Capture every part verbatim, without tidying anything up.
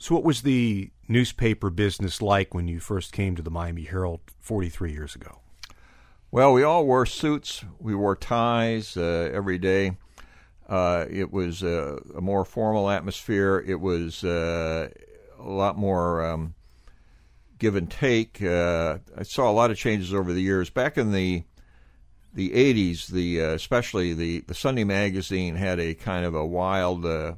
So what was the newspaper business like when you first came to the Miami Herald forty-three years ago? Well, we all wore suits. We wore ties uh, every day. Uh, it was uh, a more formal atmosphere. It was uh, a lot more um, give and take. Uh, I saw a lot of changes over the years. Back in the the eighties, the uh, especially the, the Sunday magazine had a kind of a wild uh,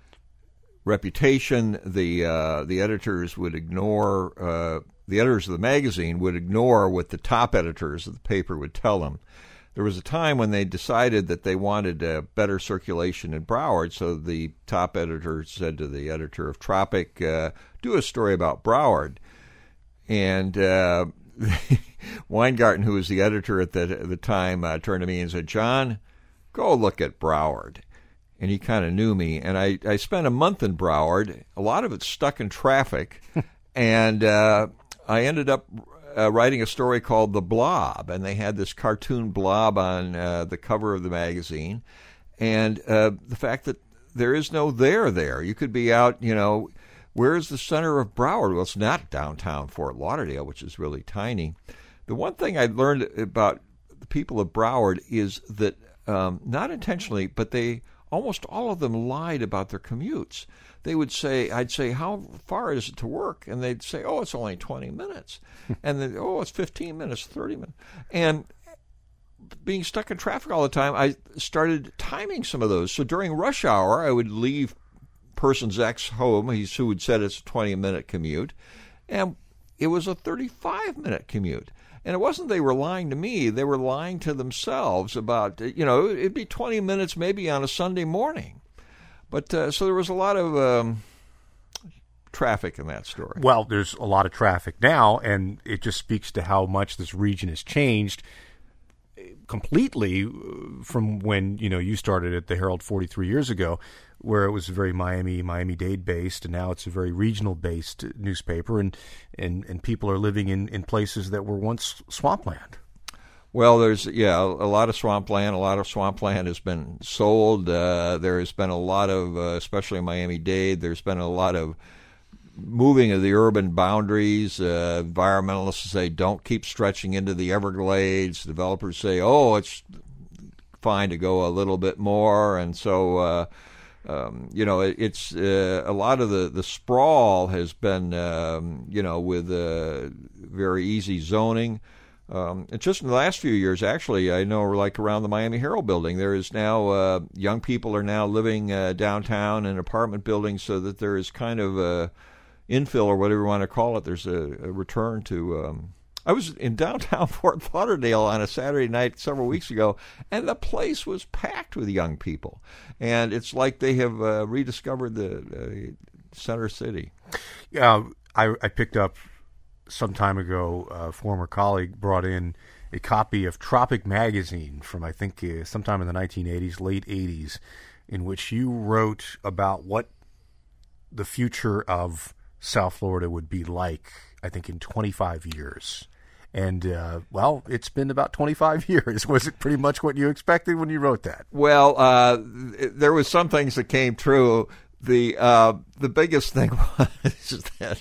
reputation. The uh, the editors would ignore uh, the editors of the magazine would ignore what the top editors of the paper would tell them. There was a time when they decided that they wanted uh, better circulation in Broward, so the top editor said to the editor of Tropic, uh, "Do a story about Broward." And uh, Weingarten, who was the editor at the, at the time, uh, turned to me and said, "John, go look at Broward." And he kind of knew me. And I, I spent a month in Broward, a lot of it stuck in traffic, and uh, I ended up uh, writing a story called The Blob, and they had this cartoon blob on uh, the cover of the magazine. And uh, the fact that there is no there there. You could be out, you know, where's the center of Broward? Well, it's not downtown Fort Lauderdale, which is really tiny. The one thing I learned about the people of Broward is that, um, not intentionally, but they almost all of them lied about their commutes. They would say, I'd say, "How far is it to work?" And they'd say, "Oh, it's only twenty minutes. And then, "Oh, it's fifteen minutes, thirty minutes. And being stuck in traffic all the time, I started timing some of those. So during rush hour, I would leave person's X home, he's, who had said it's a twenty-minute commute, and it was a thirty-five minute commute. And it wasn't they were lying to me, they were lying to themselves about, you know, it'd be twenty minutes maybe on a Sunday morning. But uh, so there was a lot of um, traffic in that story. Well, there's a lot of traffic now, and it just speaks to how much this region has changed completely from when, you know, you started at the Herald forty-three years ago, where it was very Miami, Miami-Dade based, and now it's a very regional based newspaper, and, and, and people are living in, in places that were once swampland. Well, there's, yeah, a lot of swampland. A lot of swampland has been sold. Uh, there has been a lot of, uh, especially in Miami-Dade, there's been a lot of moving of the urban boundaries. Uh, environmentalists say, don't keep stretching into the Everglades. Developers say, oh, it's fine to go a little bit more. And so, uh, um, you know, it, it's uh, a lot of the, the sprawl has been, um, you know, with uh, very easy zoning. Um, and just in the last few years, actually, I know like around the Miami Herald building, there is now, uh, young people are now living uh, downtown in apartment buildings, so that there is kind of a infill, or whatever you want to call it. There's a, a return to, um, I was in downtown Fort Lauderdale on a Saturday night several weeks ago, and the place was packed with young people. And it's like they have uh, rediscovered the uh, center city. Yeah, I, I picked up some time ago, a former colleague brought in a copy of Tropic magazine from, I think, uh, sometime in the nineteen eighties, late eighties, in which you wrote about what the future of South Florida would be like, I think, in twenty-five years. And, uh, well, it's been about twenty-five years. Was it pretty much what you expected when you wrote that? Well, uh, there was some things that came true. The, uh, the biggest thing was that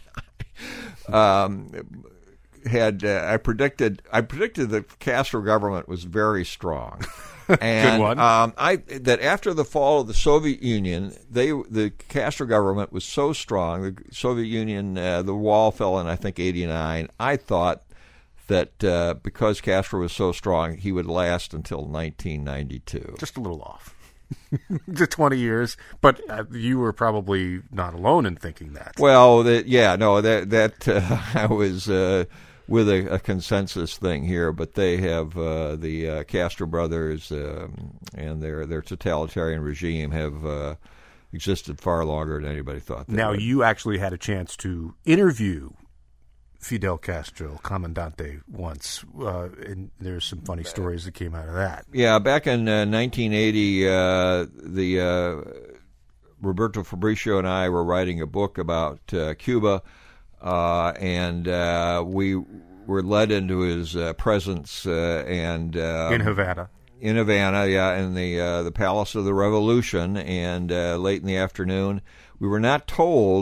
Um, had uh, I predicted I predicted the Castro government was very strong, and Good one. Um, I that after the fall of the Soviet Union, they the Castro government was so strong. The Soviet Union, uh, the wall fell in I think eighty-nine. I thought that uh, because Castro was so strong, he would last until nineteen ninety-two. Just a little off. To twenty years, but uh, you were probably not alone in thinking that. Well, that, yeah, no, that that uh, I was uh, with a, a consensus thing here, but they have uh, the uh, Castro brothers um, and their their totalitarian regime have uh, existed far longer than anybody thought. They now, would. You actually had a chance to interview Fidel Castro, Comandante, once, uh, and there's some funny stories that came out of that. Yeah, back in uh, nineteen eighty, uh, the uh, Roberto Fabricio and I were writing a book about uh, Cuba, uh, and uh, we were led into his uh, presence uh, and uh, in Havana. In Havana, yeah, in the uh, the Palace of the Revolution, and uh, late in the afternoon, we were not told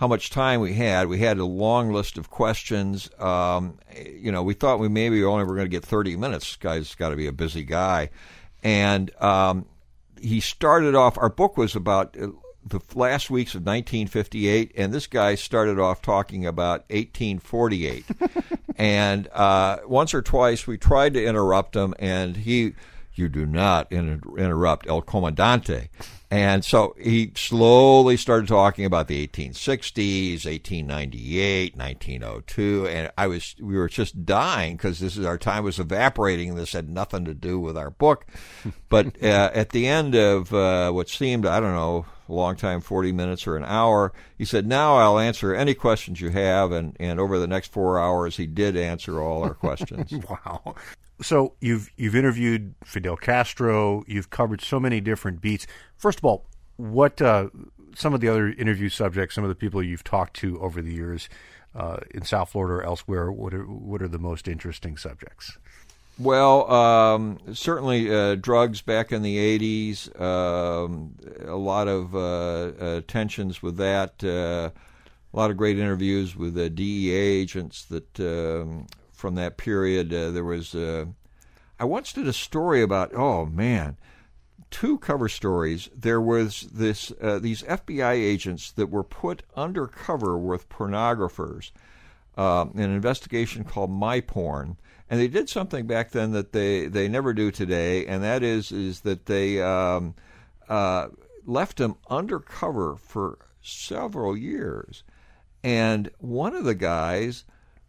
how much time we had. We had a long list of questions. Um, you know, we thought we maybe only were going to get thirty minutes. This guy's got to be a busy guy. And um, he started off, our book was about the last weeks of nineteen fifty-eight, and this guy started off talking about eighteen forty-eight. And uh, once or twice we tried to interrupt him, and he, you do not inter- interrupt El Comandante. And so he slowly started talking about the eighteen sixties, eighteen ninety-eight, nineteen oh two, and I was, we were just dying because this is, our time was evaporating, and this had nothing to do with our book. But uh, at the end of uh, what seemed, I don't know, a long time, forty minutes or an hour, he said, now I'll answer any questions you have, and, and over the next four hours, he did answer all our questions. Wow. So you've you've interviewed Fidel Castro. You've covered so many different beats. First of all, what uh, some of the other interview subjects, some of the people you've talked to over the years uh, in South Florida or elsewhere, what are what are the most interesting subjects? Well, um, certainly uh, drugs back in the eighties. Um, a lot of uh, uh, tensions with that. Uh, a lot of great interviews with uh, D E A agents that. Um, From that period, uh, there was. Uh, I once did a story about. Oh man, two cover stories. There was this uh, these F B I agents that were put undercover with pornographers. Uh, an investigation called My Porn, and they did something back then that they, they never do today, and that is is that they um, uh, left them undercover for several years, and one of the guys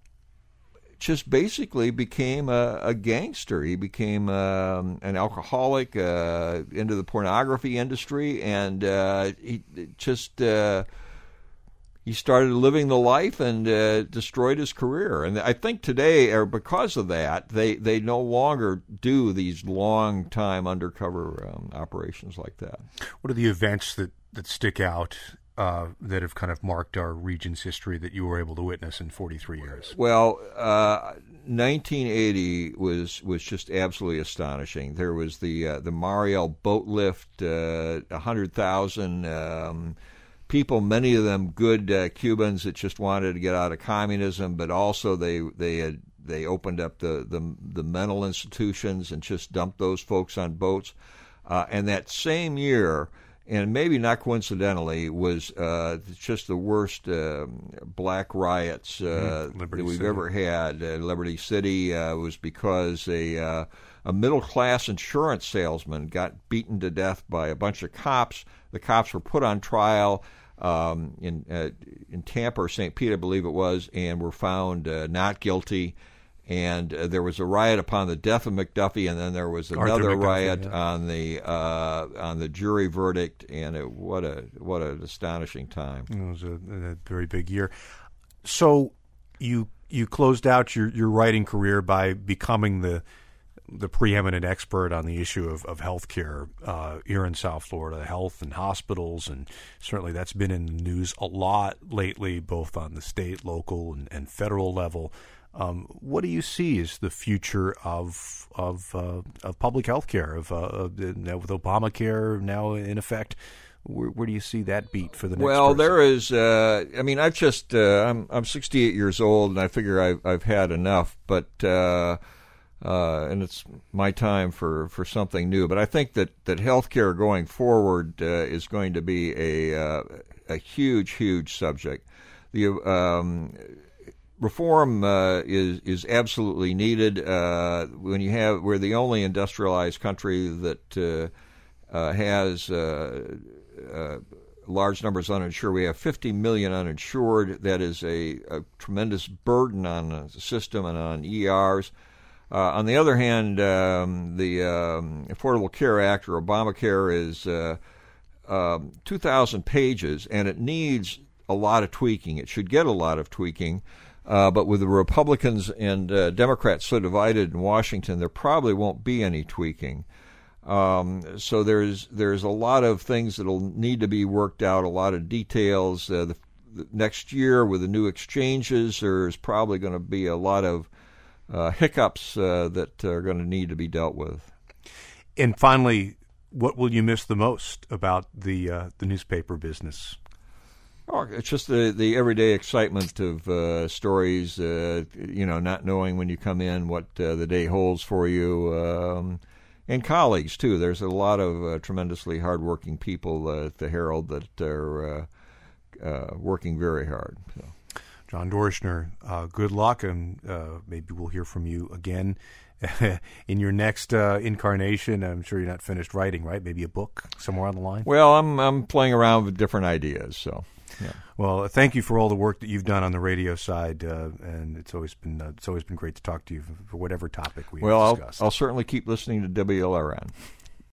just basically became a, a gangster. He became um, an alcoholic, uh, into the pornography industry, and uh, he just uh, he started living the life and uh, destroyed his career. And I think today, or because of that, they, they no longer do these long time undercover um, operations like that. What are the events that, that stick out Uh, that have kind of marked our region's history that you were able to witness in forty-three years? Well, uh, nineteen eighty was was just absolutely astonishing. There was the uh, the Mariel boat lift, uh, one hundred thousand um, people, many of them good uh, Cubans that just wanted to get out of communism, but also they they had they opened up the, the, the mental institutions and just dumped those folks on boats. Uh, and that same year, and maybe not coincidentally, was uh, just the worst uh, black riots uh, mm, that we've City. ever had. Uh, Liberty City uh, was because a uh, a middle-class insurance salesman got beaten to death by a bunch of cops. The cops were put on trial um, in uh, in Tampa or Saint Pete, I believe it was, and were found uh, not guilty. And uh, there was a riot upon the death of McDuffie, and then there was another McDuffie, riot yeah. on the uh, on the jury verdict. And it, what a what an astonishing time! It was a, a very big year. So you you closed out your, your writing career by becoming the the preeminent expert on the issue of of healthcare uh, here in South Florida, health and hospitals, and certainly that's been in the news a lot lately, both on the state, local, and, and federal level. Um, what do you see as the future of of uh, of public health care? Of, uh, of the, now with Obamacare now in effect, where, where do you see that beat for the next? Well, person? there is. Uh, I mean, I've just uh, I'm I'm sixty-eight years old, and I figure I've I've had enough. But uh, uh, and it's my time for, for something new. But I think that that healthcare going forward uh, is going to be a uh, a huge huge subject. The um, Reform uh, is is absolutely needed. Uh, when you have, we're the only industrialized country that uh, uh, has uh, uh, large numbers uninsured. We have fifty million uninsured. That is a, a tremendous burden on the system and on E Rs. Uh, on the other hand, um, the um, Affordable Care Act, or Obamacare, is uh, um, two thousand pages, and it needs a lot of tweaking. It should get a lot of tweaking. Uh, but with the Republicans and uh, Democrats so divided in Washington, there probably won't be any tweaking. Um, so there's there's a lot of things that'll need to be worked out, a lot of details. Uh, the, the next year with the new exchanges, there's probably going to be a lot of uh, hiccups uh, that are going to need to be dealt with. And finally, what will you miss the most about the uh, the newspaper business? Oh, it's just the, the everyday excitement of uh, stories, uh, you know, not knowing when you come in what uh, the day holds for you. Um, and colleagues, too. There's a lot of uh, tremendously hardworking people uh, at the Herald that are uh, uh, working very hard. So. John Dorschner, uh, good luck, and uh, maybe we'll hear from you again in your next uh, incarnation. I'm sure you're not finished writing, right? Maybe a book somewhere on the line? Well, I'm I'm playing around with different ideas, so... Yeah. Well, thank you for all the work that you've done on the radio side, uh, and it's always been uh, it's always been great to talk to you for, for whatever topic we well, discussed. Well, I'll, I'll certainly keep listening to W L R N.